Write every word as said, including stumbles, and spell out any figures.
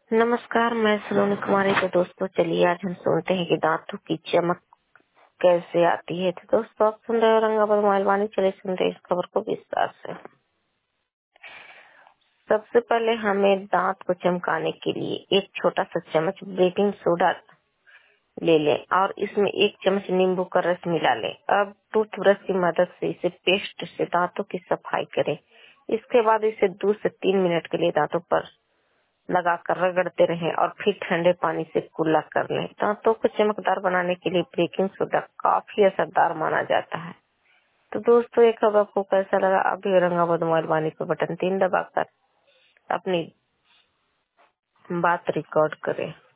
नमस्कार, मैं सलोनी कुमारी। तो दोस्तों चलिए आज हम सुनते हैं कि दांतों की चमक कैसे आती है। तो दोस्तों आप सुन रहे हो औरंगाबाद मोबाइल वाणी। चलिए सुनते हैं इस खबर को विस्तार से। सबसे पहले हमें दांत को चमकाने के लिए एक छोटा सा चम्मच बेकिंग सोडा ले लें और इसमें एक चम्मच नींबू का रस मिला लें। अब टूथब्रश की मदद से इसे पेस्ट से दांतों की सफाई करें। इसके बाद इसे दो से तीन मिनट के लिए दांतों पर लगाकर रगड़ते रहें और फिर ठंडे पानी से कुल्ला कर लें। दांतों को चमकदार बनाने के लिए बेकिंग सोडा काफी असरदार माना जाता है। तो दोस्तों ये खबर आपको कैसा लगा? आप भी औरंगाबाद मोबाइल वाणी पर बटन तीन दबाकर अपनी बात रिकॉर्ड करें।